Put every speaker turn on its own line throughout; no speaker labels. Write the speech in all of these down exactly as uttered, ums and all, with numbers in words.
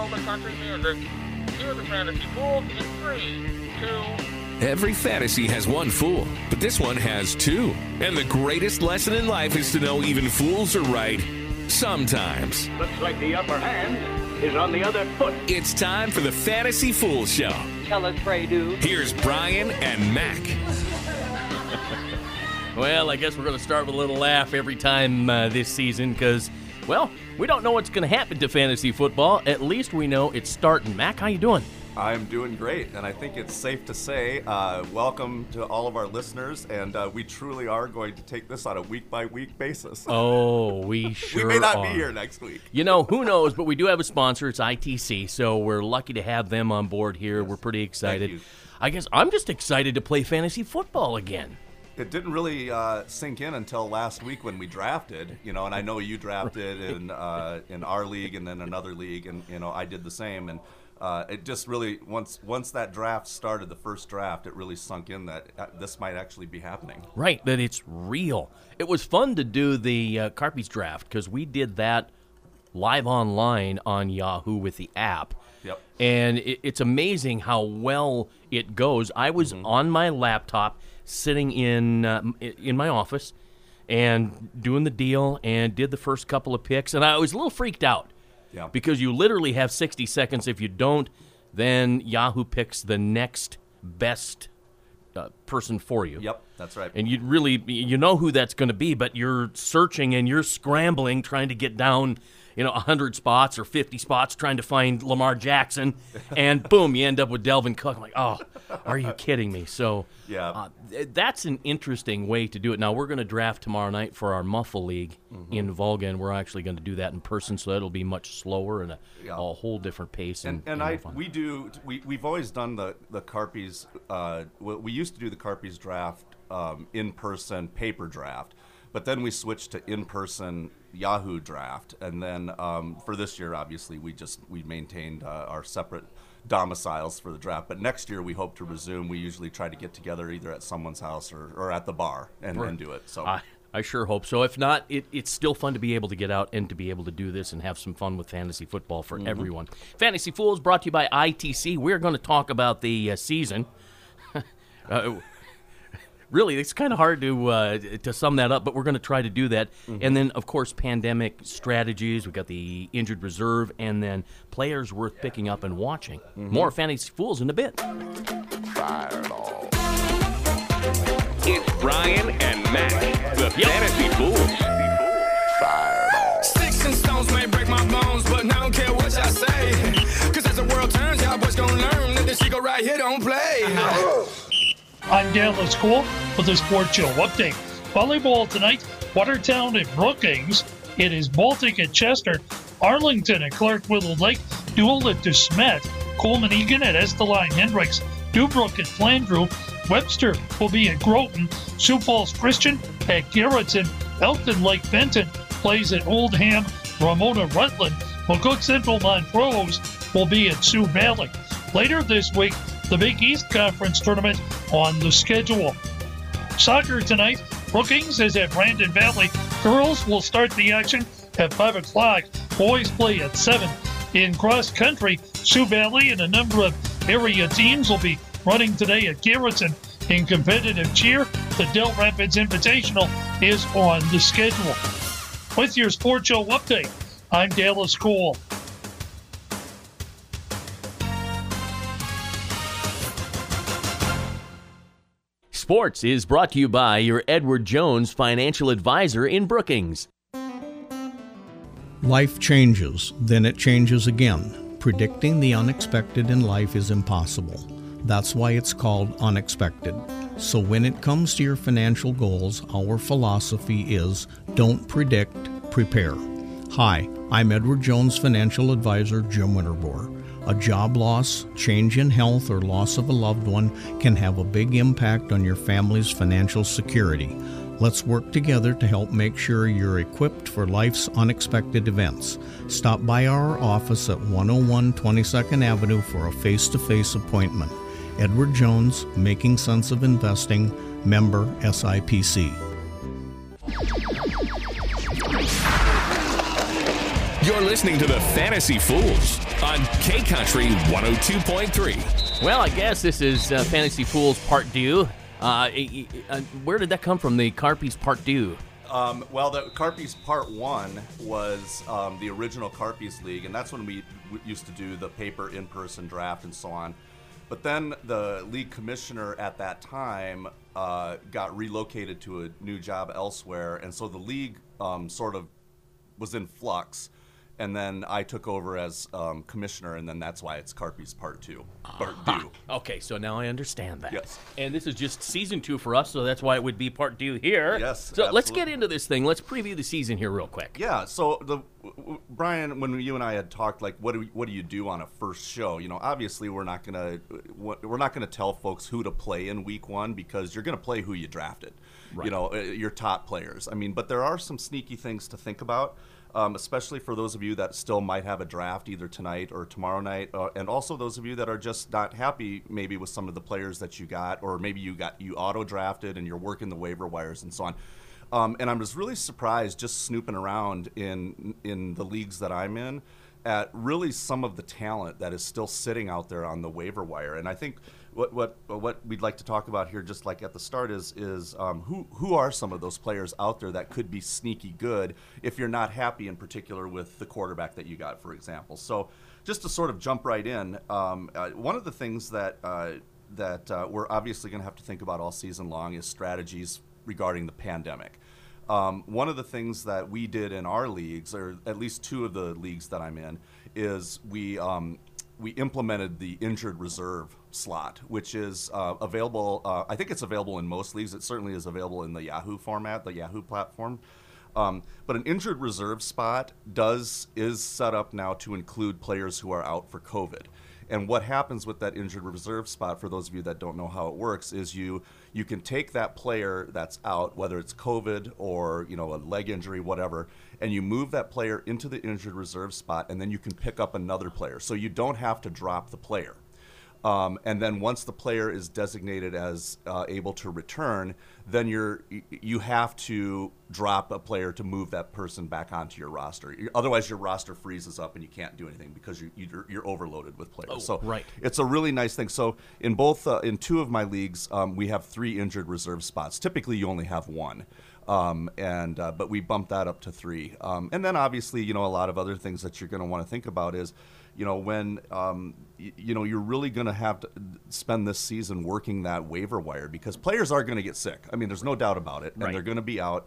all the country music. Here's the Fantasy Fools in three, two...
Every fantasy has one fool, but this one has two. And the greatest lesson in life is to know even fools are right sometimes.
Looks like the upper hand is on the other foot.
It's time for the Fantasy Fool Show.
Tell us, pray do.
Here's Brian and Mac.
Well, I guess we're going to start with a little laugh every time uh, this season because, well, we don't know what's going to happen to fantasy football. At least we know it's starting. Mac, how you doing?
I'm doing great, and I think it's safe to say uh, welcome to all of our listeners, and uh, we truly are going to take this on a week-by-week basis.
Oh, we sure
We may not
are.
be here next week.
You know, who knows, but we do have a sponsor. It's I T C, so we're lucky to have them on board here.
Yes.
We're pretty excited.
Thank you.
I guess I'm just excited to play fantasy football again.
It didn't really uh, sink in until last week when we drafted, you know, and I know you drafted in uh, in our league and then another league, and, you know, I did the same, and Uh, it just really, once once that draft started, the first draft, it really sunk in that uh, this might actually be happening.
Right, that it's real. It was fun to do the uh, Carpies draft because we did that live online on Yahoo with the app.
Yep.
And it, it's amazing how well it goes. I was mm-hmm. on my laptop sitting in uh, in my office and doing the deal and did the first couple of picks, and I was a little freaked out.
Yeah.
Because you literally have sixty seconds. If you don't, then Yahoo picks the next best uh, person for you.
Yep, that's right.
And you really, you know who that's going to be, but you're searching and you're scrambling, trying to get down, you know, one hundred spots or fifty spots, trying to find Lamar Jackson, and boom, you end up with Delvin Cook. I'm like, oh, are you kidding me? So
yeah,
uh, that's an interesting way to do it. Now, we're going to draft tomorrow night for our Muffle League mm-hmm. in Volga, and we're actually going to do that in person, so that'll be much slower and a,
yeah.
a whole different pace.
And,
and,
and I,
fun.
we do, we, we've always done the, the Carpies, uh, we used to do the Carpies draft um, in-person paper draft, but then we switched to in-person Yahoo draft, and then um, for this year, obviously, we just we maintained uh, our separate domiciles for the draft. But next year, we hope to resume. We usually try to get together either at someone's house or, or at the bar and,
right.
and do it. So
I, I sure hope so. If not, it, it's still fun to be able to get out and to be able to do this and have some fun with fantasy football for mm-hmm. everyone. Fantasy Fools brought to you by I T C. We're going to talk about the uh, season. uh, Really, it's kind of hard to uh, to sum that up, but we're going to try to do that. Mm-hmm. And then, of course, pandemic strategies. We've got the injured reserve, and then players worth picking up and watching. Mm-hmm. More Fantasy Fools in a bit.
Fireball. It's Brian and Mac, the yep. Fantasy Fools. Fireball.
Sticks and stones may break my bones, but I don't care what y'all say. Because as the world turns, y'all boys gonna learn that this shit go right here don't play.
I'm Dallas Cole with the Sports Show update. Volleyball tonight, Watertown at Brookings. It is Baltic at Chester. Arlington at Clark Willow Lake. Dual at DeSmet. Coleman Egan at Esteline Hendricks. Dubrook at Flandreau. Webster will be at Groton. Sioux Falls Christian at Garrettson. Elkton Lake Benton plays at Oldham. Ramona Rutland. McCook Central Montrose will be at Sioux Valley. Later this week, the Big East Conference Tournament on the schedule. Soccer tonight, Brookings is at Brandon Valley. Girls will start the action at five o'clock. Boys play at seven. In cross country, Sioux Valley and a number of area teams will be running today at Garrettson. In competitive cheer, the Del Rapids Invitational is on the schedule. With your Sports Show update, I'm Dallas Cole.
Sports is brought to you by your Edward Jones financial advisor in Brookings.
Life changes, then it changes again. Predicting the unexpected in life is impossible. That's why it's called Unexpected. So when it comes to your financial goals, our philosophy is don't predict, prepare. Hi, I'm Edward Jones financial advisor Jim Winterbore. A job loss, change in health, or loss of a loved one can have a big impact on your family's financial security. Let's work together to help make sure you're equipped for life's unexpected events. Stop by our office at one oh one twenty-second Avenue for a face-to-face appointment. Edward Jones, Making Sense of Investing, member S I P C.
You're listening to the Fantasy Fools on K Country one oh two point three.
Well, I guess this is uh, Fantasy Fools Part Two. Uh, uh, where did that come from, the Carpies Part Two?
Um, well, the Carpies Part One was um, the original Carpies League, and that's when we w- used to do the paper in-person draft and so on. But then the league commissioner at that time uh, got relocated to a new job elsewhere, and so the league um, sort of was in flux. And then I took over as um, commissioner, and then that's why it's Carpies Part Two. Part Two.
Okay, so now I understand that.
Yes.
And this is just season two for us, so that's why it would be Part Two here.
Yes,
So
absolutely.
let's get into this thing. Let's preview the season here real quick.
Yeah. So the Brian, when you and I had talked, like, what do we, what do you do on a first show? You know, obviously we're not gonna we're not gonna tell folks who to play in week one because you're gonna play who you drafted.
Right.
You know, your top players. I mean, but there are some sneaky things to think about. Um, especially for those of you that still might have a draft either tonight or tomorrow night, uh, and also those of you that are just not happy maybe with some of the players that you got, or maybe you got you auto drafted and you're working the waiver wires and so on. Um, and I'm just really surprised, just snooping around in in the leagues that I'm in, at really some of the talent that is still sitting out there on the waiver wire. And I think what what what we'd like to talk about here, just like at the start, is is um, who who are some of those players out there that could be sneaky good if you're not happy in particular with the quarterback that you got, for example. So just to sort of jump right in, um, uh, one of the things that uh, that uh, we're obviously going to have to think about all season long is strategies regarding the pandemic. Um, one of the things that we did in our leagues, or at least two of the leagues that I'm in, is we um, we implemented the injured reserve slot, which is uh, available. Uh, I think it's available in most leagues. It certainly is available in the Yahoo format, the Yahoo platform. Um, but an injured reserve spot does is set up now to include players who are out for COVID. And what happens with that injured reserve spot, for those of you that don't know how it works, is you you can take that player that's out, whether it's COVID or, you know, a leg injury, whatever, and you move that player into the injured reserve spot, and then you can pick up another player. So you don't have to drop the player. Um, and then once the player is designated as uh, able to return, then you're you have to drop a player to move that person back onto your roster. Otherwise, your roster freezes up and you can't do anything because you're you're, you're overloaded with players.
Oh,
so
right.
It's a really nice thing. So in both uh, in two of my leagues, um, we have three injured reserve spots. Typically, you only have one. Um, and uh, but we bumped that up to three. Um, and then obviously, you know, a lot of other things that you're going to want to think about is, you know, when, um, y- you know, you're really going to have to spend this season working that waiver wire because players are going to get sick. I mean, there's no doubt about it. And
Right.
they're going to be out.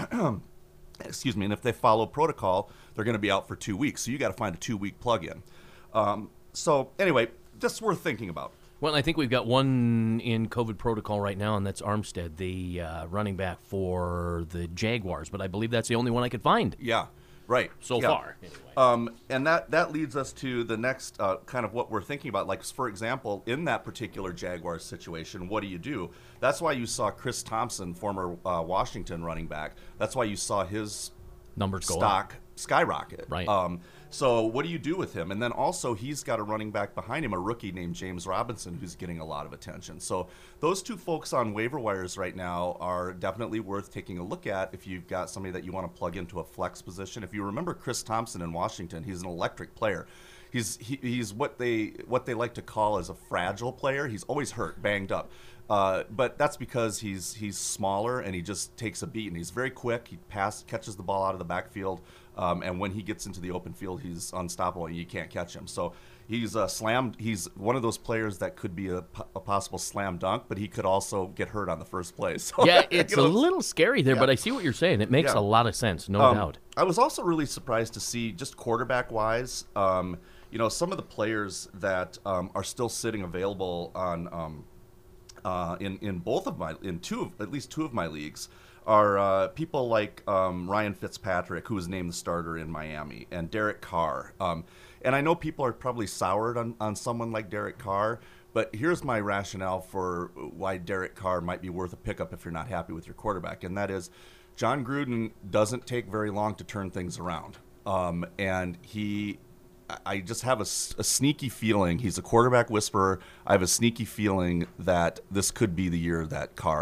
Excuse me. And if they follow protocol, they're going to be out for two weeks. So you got to find a two-week plug-in. Um, so anyway, just worth thinking about.
Well, I think we've got one in COVID protocol right now, and that's Armstead, the uh, running back for the Jaguars. But I believe that's the only one I could find
Yeah. Right.
so
Yeah.
far. Anyway.
Um, and that, that leads us to the next uh, kind of what we're thinking about. Like, for example, in that particular Jaguars situation, what do you do? That's why you saw Chris Thompson, former uh, Washington running back, that's why you saw his
Numbers go up.
stock skyrocket.
Right.
Um, so what do you do with him? And then also he's got a running back behind him, a rookie named James Robinson, who's getting a lot of attention. So those two folks on waiver wires right now are definitely worth taking a look at if you've got somebody that you want to plug into a flex position. If you remember Chris Thompson in Washington, he's an electric player. He's he, he's what they what they like to call as a fragile player. He's always hurt, banged up. Uh, but that's because he's he's smaller and he just takes a beat, and he's very quick. He pass catches the ball out of the backfield, um, and when he gets into the open field, he's unstoppable and you can't catch him. So he's a slam. He's one of those players that could be a, a possible slam dunk, but he could also get hurt on the first play. So,
Yeah, it's
you know,
a little scary there,
yeah.
but I see what you're saying. It makes
Yeah.
a lot of sense, no
Um,
doubt.
I was also really surprised to see, just quarterback-wise, um, you know, some of the players that um, are still sitting available on um, uh, in in both of my in two of, at least two of my leagues are uh, people like um, Ryan Fitzpatrick, who was named the starter in Miami, and Derek Carr. Um, and I know people are probably soured on, on someone like Derek Carr, but here's my rationale for why Derek Carr might be worth a pickup if you're not happy with your quarterback, and that is John Gruden doesn't take very long to turn things around. Um, and he, I just have a, a sneaky feeling, he's a quarterback whisperer. I have a sneaky feeling that this could be the year that Carr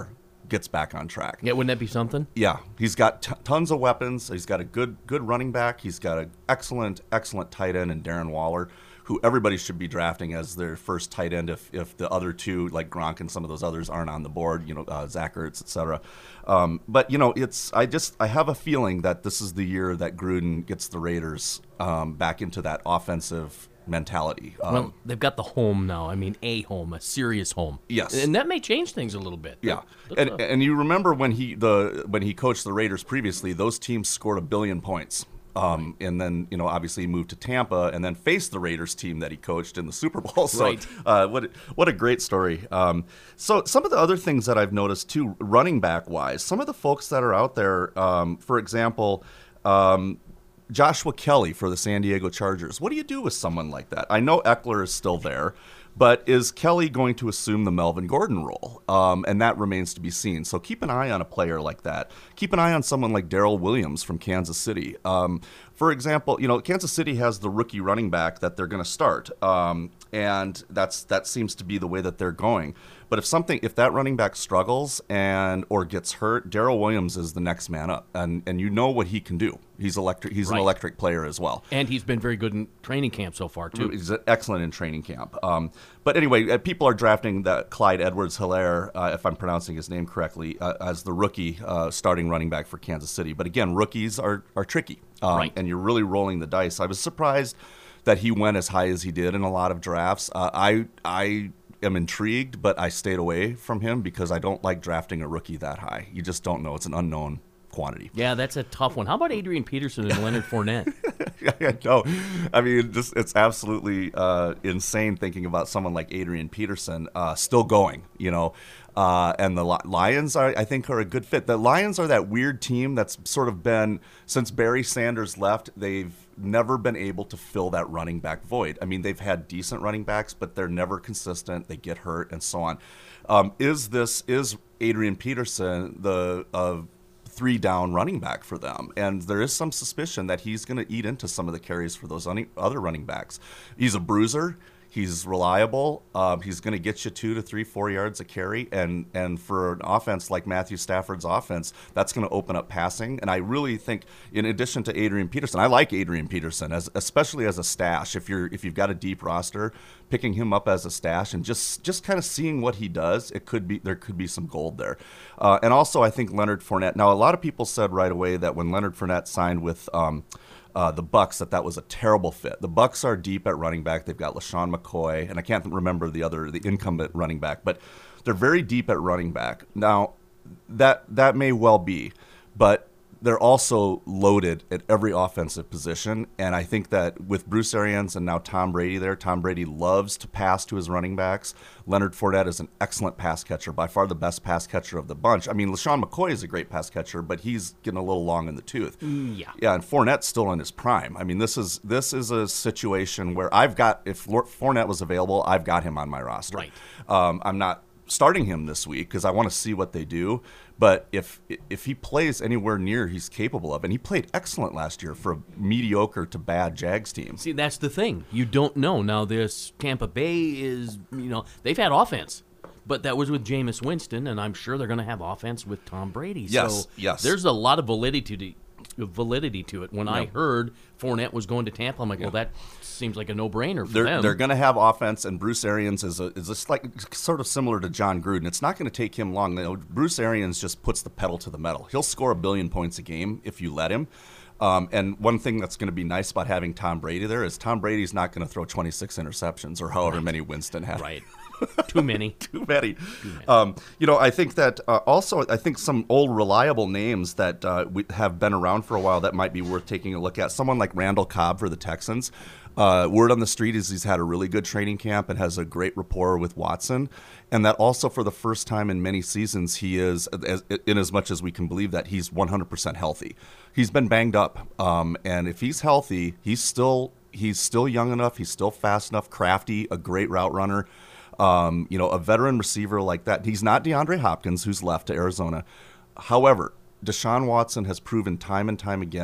gets back on track.
Yeah, wouldn't that be something?
Yeah, he's got t- tons of weapons. He's got a good good running back. He's got an excellent, excellent tight end in Darren Waller, who everybody should be drafting as their first tight end if, if the other two, like Gronk and some of those others, aren't on the board, you know, uh, Zach Ertz, et cetera. Um, but, you know, it's I just I have a feeling that this is the year that Gruden gets the Raiders um, back into that offensive mentality. Um,
Well, they've got the home now. I mean, a home, a serious home.
Yes.
And that may change things a little bit.
Yeah,
That's
and
a-
and you remember when he the when he coached the Raiders previously, those teams scored a billion points. Um, and then, you know, obviously he moved to Tampa and then faced the Raiders team that he coached in the Super Bowl. So
Right.
uh, what what a great story. Um, so some of the other things that I've noticed too, running back wise, some of the folks that are out there, um, for example, um, Joshua Kelly for the San Diego Chargers. What do you do with someone like that? I know Eckler is still there, but is Kelly going to assume the Melvin Gordon role? Um, and that remains to be seen. So keep an eye on a player like that. Keep an eye on someone like Darrell Williams from Kansas City. Um, for example, you know, Kansas City has the rookie running back that they're going to start, um, and that's that seems to be the way that they're going. But if something, if that running back struggles and or gets hurt, Darrell Williams is the next man up, and and you know what he can do. He's electric. He's
Right.
an electric player as well.
And he's been very good in training camp so far, too.
He's excellent in training camp. Um, but anyway, uh, people are drafting that Clyde Edwards-Helaire, uh, if I'm pronouncing his name correctly, uh, as the rookie uh, starting running back for Kansas City. But again, rookies are are tricky, um,
Right.
and you're really rolling the dice. I was surprised that he went as high as he did in a lot of drafts. Uh, I I. am intrigued, but I stayed away from him because I don't like drafting a rookie that high. You just don't know. It's an unknown quantity.
Yeah, that's a tough one. How about Adrian Peterson and Leonard Fournette?
Yeah, no, I mean, just it's absolutely uh, insane thinking about someone like Adrian Peterson uh, still going, you know. Uh, and the Li- Lions, are, I think, are a good fit. The Lions are that weird team that's sort of been, since Barry Sanders left, they've never been able to fill that running back void. I mean, they've had decent running backs, but they're never consistent. They get hurt and so on. Um, is this, is Adrian Peterson the uh, three down running back for them? And there is some suspicion that he's going to eat into some of the carries for those un- other running backs. He's a bruiser. He's reliable. Um, he's going to get you two to three, four yards a carry. And, and for an offense like Matthew Stafford's offense, that's going to open up passing. And I really think, in addition to Adrian Peterson, I like Adrian Peterson, as especially as a stash. If you're if you've got a deep roster, picking him up as a stash and just just kind of seeing what he does, it could be there could be some gold there. Uh, and also, I think Leonard Fournette. Now, a lot of people said right away that when Leonard Fournette signed with um, Uh, the Bucks, that that was a terrible fit. The Bucks are deep at running back. They've got LaShawn McCoy, and I can't remember the other, the incumbent running back, but they're very deep at running back. Now, that that may well be, but they're also loaded at every offensive position, and I think that with Bruce Arians and now Tom Brady there, Tom Brady loves to pass to his running backs. Leonard Fournette is an excellent pass catcher, by far the best pass catcher of the bunch. I mean, LaShawn McCoy is a great pass catcher, but he's getting a little long in the tooth.
Yeah.
Yeah, and Fournette's still in his prime. I mean, this is this is a situation where I've got, if Fournette was available, I've got him on my roster.
Right.
Um, I'm not starting him this week because I want to see what they do. But if if he plays anywhere near he's capable of, and he played excellent last year for a mediocre to bad Jags team.
See, that's the thing. You don't know. Now, this Tampa Bay is, you know, they've had offense, but that was with Jameis Winston, and I'm sure they're going to have offense with Tom Brady.
Yes,
so
yes.
There's a lot of validity to validity to it. When I
Yep.
heard Fournette was going to Tampa, I'm like, well, that seems like a no-brainer for
They're,
them.
they're going to have offense, and Bruce Arians is a, is just like sort of similar to John Gruden. It's not going to take him long. You know, Bruce Arians just puts the pedal to the metal. He'll score a billion points a game if you let him. Um, and one thing that's going to be nice about having Tom Brady there is Tom Brady's not going to throw twenty-six interceptions or however
Right.
many Winston had.
Right. Too many.
Too many. Too many. Um, you know, I think that uh, also, I think some old reliable names that uh, we have been around for a while that might be worth taking a look at. Someone like Randall Cobb for the Texans. Uh, word on the street is he's had a really good training camp and has a great rapport with Watson. And that also for the first time in many seasons, he is, as, in as much as we can believe that, he's one hundred percent healthy. He's been banged up. Um, and if he's healthy, he's still he's still young enough. He's still fast enough, crafty, a great route runner. Um, you know, a veteran receiver like that. He's not DeAndre Hopkins, who's left to Arizona. However, Deshaun Watson has proven time and time again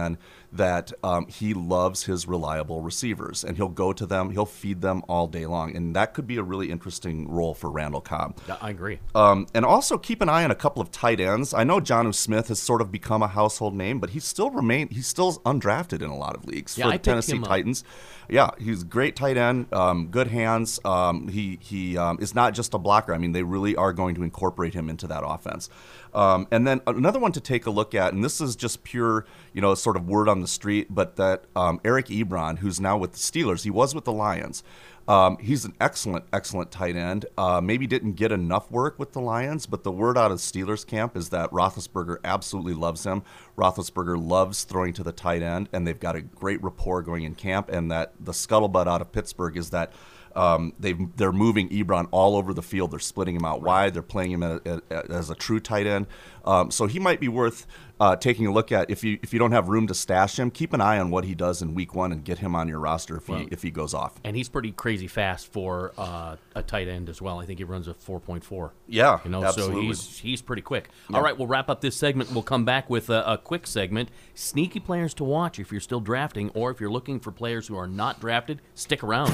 that um, he loves his reliable receivers, and he'll go to them, he'll feed them all day long, and that could be a really interesting role for Randall Cobb.
Yeah, I agree.
Um, and also keep an eye on a couple of tight ends. I know Jonnu Smith has sort of become a household name, but he still remain he's still undrafted in a lot of leagues
Yeah,
for
I
the Tennessee Titans. Yeah, he's a great tight end, um, good hands. Um, he he um, is not just a blocker. I mean, they really are going to incorporate him into that offense. Um, and then another one to take a look at, and this is just pure, you know, sort of word on the street, but that um, Eric Ebron, who's now with the Steelers, he was with the Lions. Um, he's an excellent, excellent tight end. Uh, maybe didn't get enough work with the Lions, but the word out of Steelers camp is that Roethlisberger absolutely loves him. Roethlisberger loves throwing to the tight end, and they've got a great rapport going in camp. And that the scuttlebutt out of Pittsburgh is that um, they've, they're moving Ebron all over the field. They're splitting him out wide. They're playing him at, at, at, as a true tight end. Um, so he might be worth uh, taking a look at. If you if you don't have room to stash him, keep an eye on what he does in week one and get him on your roster if, well, he, if he goes off.
And he's pretty crazy fast for uh, a tight end as well. I think he runs a four point four.
Yeah,
you know,
absolutely.
So he's, he's pretty quick.
Yeah.
All right, we'll wrap up this segment. We'll come back with a, a quick segment. Sneaky players to watch if you're still drafting, or if you're looking for players who are not drafted, stick around.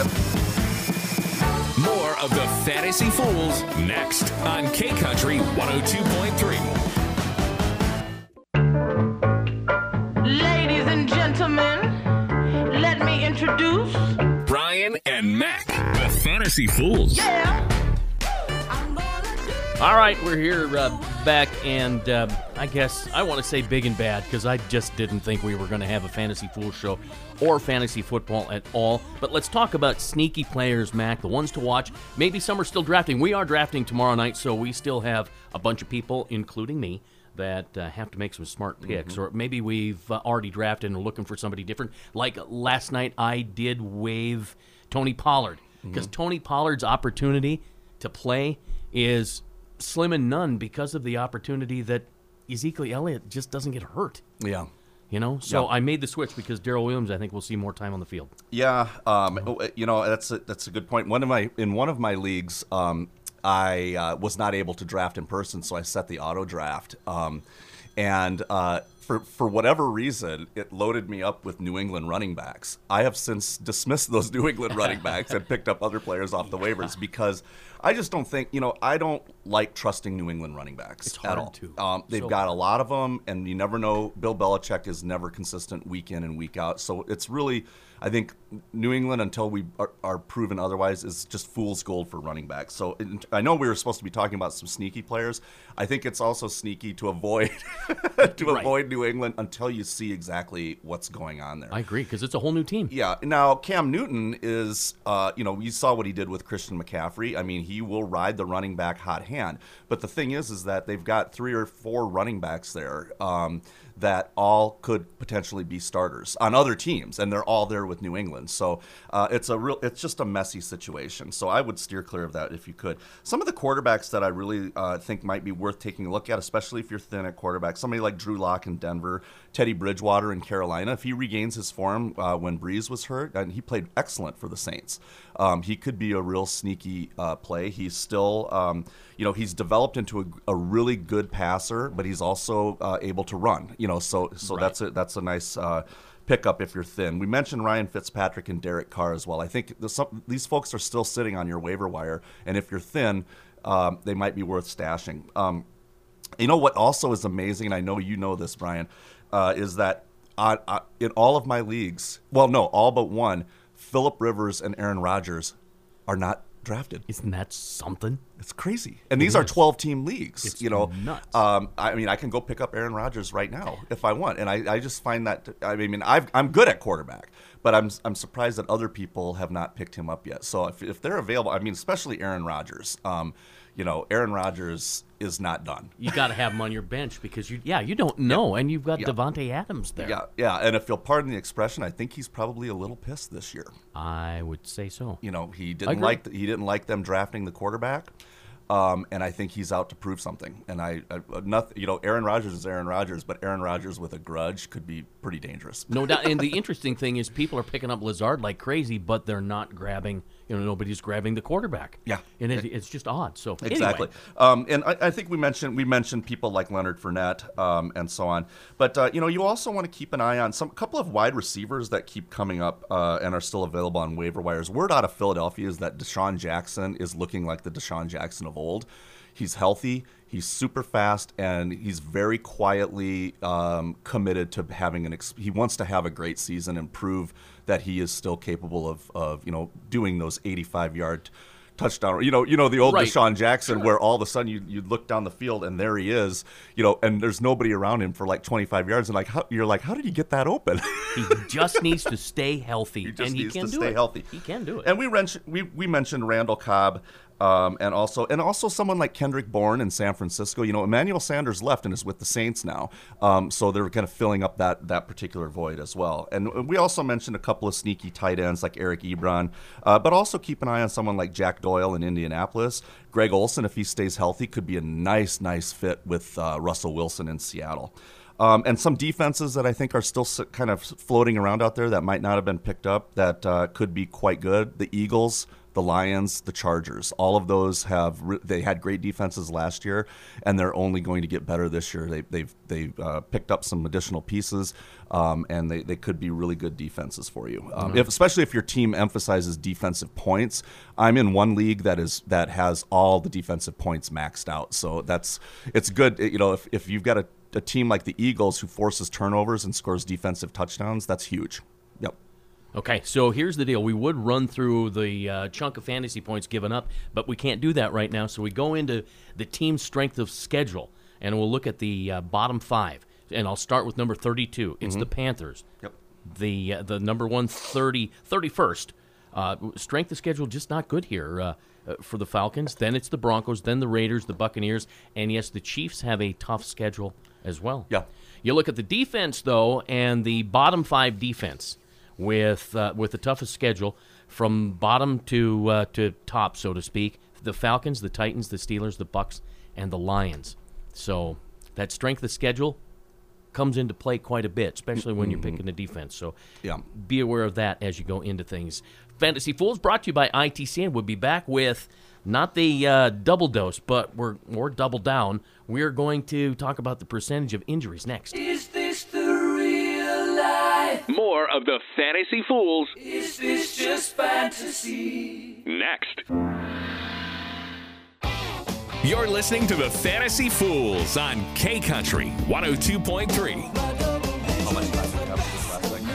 More of the Fantasy Fools next on K-Country one oh two point three.
Ladies and gentlemen, let me introduce
Brian and Mac, the Fantasy Fools.
Yeah.
All right, we're here uh, back, and uh, I guess I want to say big and bad because I just didn't think we were going to have a Fantasy Fool show or fantasy football at all. But let's talk about sneaky players, Mac, the ones to watch. Maybe some are still drafting. We are drafting tomorrow night, so we still have a bunch of people, including me, that uh, have to make some smart picks. Mm-hmm. Or maybe we've uh, already drafted and are looking for somebody different. Like last night, I did waive Tony Pollard because mm-hmm. Tony Pollard's opportunity to play is slim and none because of the opportunity that Ezekiel Elliott just doesn't get hurt.
Yeah.
You know, so
yeah.
I made the switch because Darrell Williams, I think, will see more time on the field.
Yeah, um, you know, that's a, that's a good point. One of my in one of my leagues, um, I uh, was not able to draft in person, so I set the auto draft, um, and uh, for for whatever reason, it loaded me up with New England running backs. I have since dismissed those New England running backs and picked up other players off the waivers because I just don't think, you know, I don't like trusting New England running backs
it's
at
hard
all.
To.
Um, they've
so
got
hard.
a lot of them, and you never know. Bill Belichick is never consistent week in and week out. So it's really, I think, New England, until we are, are proven otherwise, is just fool's gold for running backs. So it, I know we were supposed to be talking about some sneaky players. I think it's also sneaky to avoid to
right.
avoid New England until you see exactly what's going on there.
I agree, because it's a whole new team.
Yeah. Now, Cam Newton is, uh, you know, we saw what he did with Christian McCaffrey. I mean, he will ride the running back hot hand. But the thing is, is that they've got three or four running backs there um, that all could potentially be starters on other teams, and they're all there with New England. So uh, it's a real, it's just a messy situation. So I would steer clear of that if you could. Some of the quarterbacks that I really uh, think might be worth taking a look at, especially if you're thin at quarterback, somebody like Drew Lock in Denver, Teddy Bridgewater in Carolina. If he regains his form uh, when Breeze was hurt, and he played excellent for the Saints, um, he could be a real sneaky uh, play. He's still, um, you know, he's developed into a, a really good passer, but he's also uh, able to run. You know, so so
right.
that's a that's a nice uh, pickup if you're thin. We mentioned Ryan Fitzpatrick and Derek Carr as well. I think the, some, these folks are still sitting on your waiver wire, and if you're thin, um, they might be worth stashing. Um, you know what also is amazing, and I know you know this, Brian, uh, is that I, I, in all of my leagues, well, no, all but one, Phillip Rivers and Aaron Rodgers are not drafted.
Isn't that something?
It's crazy. And these are twelve-team leagues.
It's
you know,
nuts.
Um, I mean, I can go pick up Aaron Rodgers right now if I want, and I, I just find that. I mean, I've, I'm good at quarterback, but I'm I'm surprised that other people have not picked him up yet. So if if they're available, I mean, especially Aaron Rodgers. Um, you know, Aaron Rodgers is not done.
You got to have him on your bench because you, yeah, you don't know,
yeah.
and you've got
yeah.
Devontae Adams there.
Yeah, yeah, and if you'll pardon the expression, I think he's probably a little pissed this year.
I would say so.
You know, he didn't like the, he didn't like them drafting the quarterback. Um, and I think he's out to prove something. And I, I nothing, you know, Aaron Rodgers is Aaron Rodgers, but Aaron Rodgers with a grudge could be pretty dangerous.
No doubt. And the interesting thing is, people are picking up Lazard like crazy, but they're not grabbing you know, nobody's grabbing the quarterback.
Yeah.
And it, it's just odd. So
Exactly.
Anyway.
Um, and I, I think we mentioned we mentioned people like Leonard Fournette um, and so on. But, uh, you know, you also want to keep an eye on some couple of wide receivers that keep coming up uh, and are still available on waiver wires. Word out of Philadelphia is that Deshaun Jackson is looking like the Deshaun Jackson of old. He's healthy, he's super fast, and he's very quietly um, committed to having an ex- – he wants to have a great season and prove that he is still capable of, of you know, doing those eighty-five-yard touchdown. You know, you know the old
Right.
Deshaun Jackson
Sure.
where all of a sudden you you look down the field and there he is, you know, and there's nobody around him for like twenty-five yards, and like how, you're like, how did he get that open?
He just needs to stay healthy,
He just
and he
needs
can
to
do
stay
it.
healthy.
He can do it.
And we mentioned we, we mentioned Randall Cobb, um, and also and also someone like Kendrick Bourne in San Francisco. You know, Emmanuel Sanders left and is with the Saints now, um, so they're kind of filling up that that particular void as well. And we also mentioned a couple of sneaky tight ends like Eric Ebron, uh, but also keep an eye on someone like Jack Doyle in Indianapolis. Greg Olsen, if he stays healthy, could be a nice nice fit with uh, Russell Wilson in Seattle. Um, and some defenses that I think are still s- kind of floating around out there that might not have been picked up that uh, could be quite good. The Eagles, the Lions, the Chargers. All of those have re- they had great defenses last year, and they're only going to get better this year. They, they've they've uh, picked up some additional pieces, um, and they, they could be really good defenses for you. Um,
Mm-hmm.
if, especially if your team emphasizes defensive points. I'm in one league that is that has all the defensive points maxed out, so that's it's good. You know, if if you've got a a team like the Eagles who forces turnovers and scores defensive touchdowns, that's huge. Yep.
Okay, so here's the deal. We would run through the uh, chunk of fantasy points given up, but we can't do that right now. So we go into the team strength of schedule, and we'll look at the uh, bottom five. And I'll start with number thirty-two. It's
Mm-hmm.
the Panthers.
Yep.
The uh, the number one thirty, thirty-first. Uh, strength of schedule just not good here uh, uh, for the Falcons. Then it's the Broncos, then the Raiders, the Buccaneers, and yes, the Chiefs have a tough schedule as well.
Yeah.
You look at the defense, though, and the bottom five defense with uh, with the toughest schedule from bottom to uh, to top, so to speak. The Falcons, the Titans, the Steelers, the Bucs, and the Lions. So that strength of schedule comes into play quite a bit, especially when you're picking the defense. So
Yeah.
be aware of that as you go into things. Fantasy Fools brought to you by I T C, and we'll be back with not the uh, double dose, but we're more double down. We're going to talk about the percentage of injuries next.
Is this the real life?
More of the Fantasy Fools
Is this just fantasy?
next. You're listening to the Fantasy Fools on K Country one oh two point three.
How much time do we have for this last segment?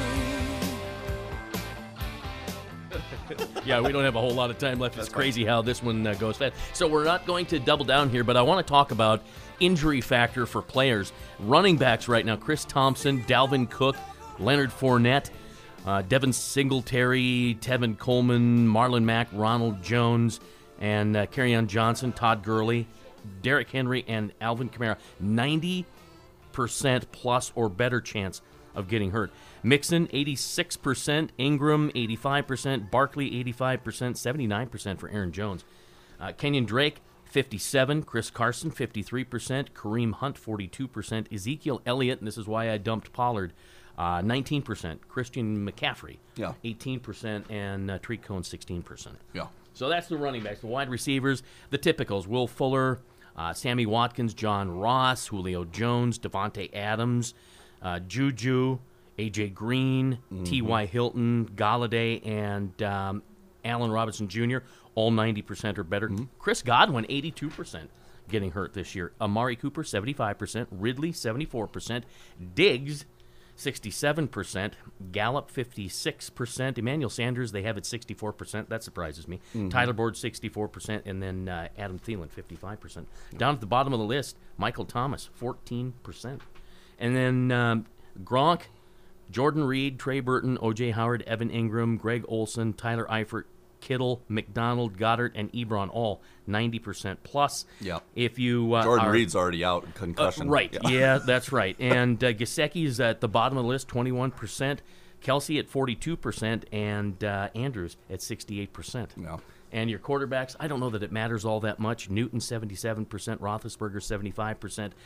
Yeah, we don't have a whole lot of time left. It's crazy how this one uh, goes fast. So we're not going to double down here, but I want to talk about injury factor for players. Running backs right now, Chris Thompson, Dalvin Cook, Leonard Fournette, uh, Devin Singletary, Tevin Coleman, Marlon Mack, Ronald Jones, and uh, Kerryon Johnson, Todd Gurley, Derrick Henry, and Alvin Kamara. ninety percent plus or better chance of getting hurt. Mixon, eighty-six percent. Ingram, eighty-five percent. Barkley, eighty-five percent. seventy-nine percent for Aaron Jones. Uh, Kenyon Drake, fifty-seven. Chris Carson, fifty-three percent. Kareem Hunt, forty-two percent. Ezekiel Elliott, and this is why I dumped Pollard, uh, nineteen percent. Christian McCaffrey,
Yeah.
eighteen percent. And uh, Tariq Cohen, sixteen percent.
Yeah.
So that's the running backs. The wide receivers, the typicals, Will Fuller, uh, Sammy Watkins, John Ross, Julio Jones, Devontae Adams, uh, Juju, A J Green,
Mm-hmm.
T Y. Hilton, Galladay, and um, Allen Robinson Junior, all ninety percent or better.
Mm-hmm.
Chris Godwin, eighty-two percent getting hurt this year. Amari Cooper, seventy-five percent. Ridley, seventy-four percent. Diggs, sixty-seven percent. Gallup, fifty-six percent. Emmanuel Sanders, they have it sixty-four percent. That surprises me.
Mm-hmm.
Tyler Boyd, sixty-four percent. And then uh, Adam Thielen, fifty-five percent. Down at the bottom of the list, Michael Thomas, fourteen percent. And then um, Gronk, Jordan Reed, Trey Burton, O J Howard, Evan Ingram, Greg Olson, Tyler Eifert, Kittle, McDonald, Goddard, and Ebron, all ninety percent plus.
Yeah.
If you uh,
Jordan
are,
Reed's already out, concussion.
uh, right.
Yeah.
Yeah, that's right. And uh, Gesicki's at the bottom of the list, twenty-one percent. Kelsey at forty-two percent, and uh, Andrews at sixty-eight percent.
Yeah.
And your quarterbacks, I don't know that it matters all that much. Newton, seventy-seven percent. Roethlisberger, seventy-five percent.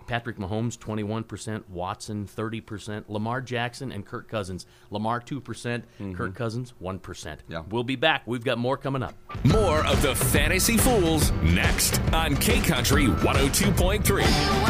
Patrick Mahomes, twenty-one percent. Watson, thirty percent. Lamar Jackson and Kirk Cousins. Lamar, two percent. Mm-hmm. Kirk Cousins, one percent.
Yeah.
We'll be back. We've got more coming up.
More of the Fantasy Fools next on K-Country one oh two point three.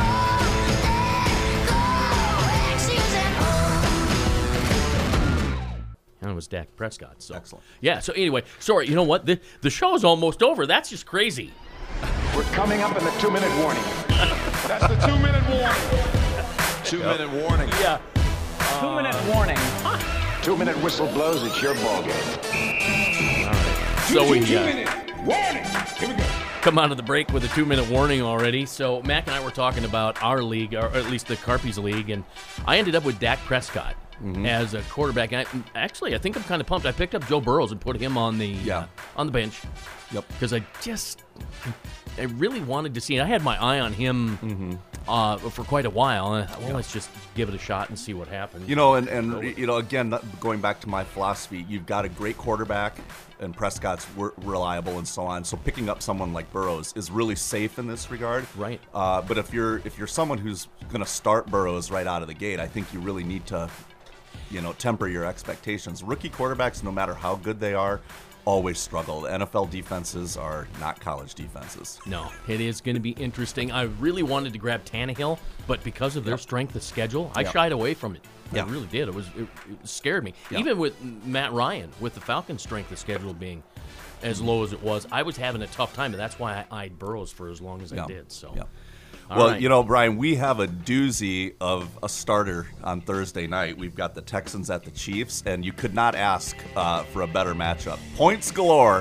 And it was Dak Prescott. So.
Excellent.
Yeah, so anyway, sorry, you know what? The, the show is almost over. That's just crazy.
We're coming up in the two-minute warning.
That's the two-minute warning.
Two-minute warning.
Yeah.
Two-minute warning. Two-minute whistle blows. It's your ball game.
All right. So we uh,
Two-minute warning. Here we go.
come out of the break with a two-minute warning already. So Mac and I were talking about our league, or at least the Carpies League, and I ended up with Dak Prescott. Mm-hmm. As a quarterback. And I, actually, I think I'm kind of pumped. I picked up Joe Burrows and put him on the
yeah.
uh, on the bench.
Yep.
Because I just, I really wanted to see. I had my eye on him mm-hmm. uh, for quite a while. And I thought, well, yeah. let's just give it a shot and see what happens.
You know, and, and you know, again, going back to my philosophy, you've got a great quarterback, and Prescott's re- reliable and so on. So picking up someone like Burrows is really safe in this regard.
Right.
Uh, but if you're if you're someone who's going to start Burrows right out of the gate, I think you really need to, you know, temper your expectations. Rookie quarterbacks, no matter how good they are, always struggle. The N F L defenses are not college defenses.
No, it is going to be interesting. I really wanted to grab Tannehill, but because of their yep. strength of schedule, I yep. shied away from it. I
yep.
really did. It was it, it scared me. Yep. Even with Matt Ryan, with the Falcons' strength of schedule being as low as it was, I was having a tough time, and that's why I eyed Burrows for as long as
yep.
I did. So.
Yep.
All
well,
right.
you know, Brian, we have a doozy of a starter on Thursday night. We've got the Texans at the Chiefs, and you could not ask uh, for a better matchup. Points galore.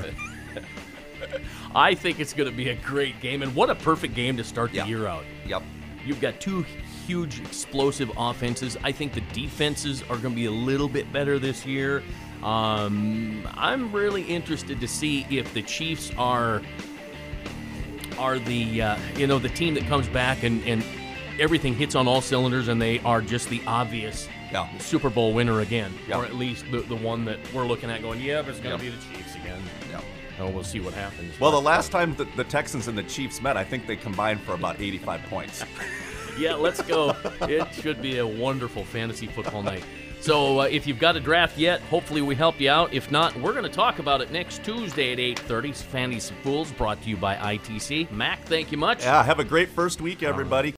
I think it's going to be a great game, and what a perfect game to start the
yep.
year out.
Yep.
You've got two huge, explosive offenses. I think the defenses are going to be a little bit better this year. Um, I'm really interested to see if the Chiefs are... are the uh, you know the team that comes back and, and everything hits on all cylinders, and they are just the obvious
yeah.
Super Bowl winner again,
yeah.
or at least the, the one that we're looking at going, yeah, but it's going to
yeah.
be the Chiefs again.
Yeah.
Oh, we'll see what happens.
Well, the last time the, the Texans and the Chiefs met, I think they combined for about eighty-five points.
Yeah, let's go. It should be a wonderful fantasy football night. So uh, if you've got a draft yet, hopefully we helped you out. If not, we're going to talk about it next Tuesday at eight thirty. Fantasy Fools, brought to you by I T C. Mac, thank you much.
Yeah, have a great first week, everybody.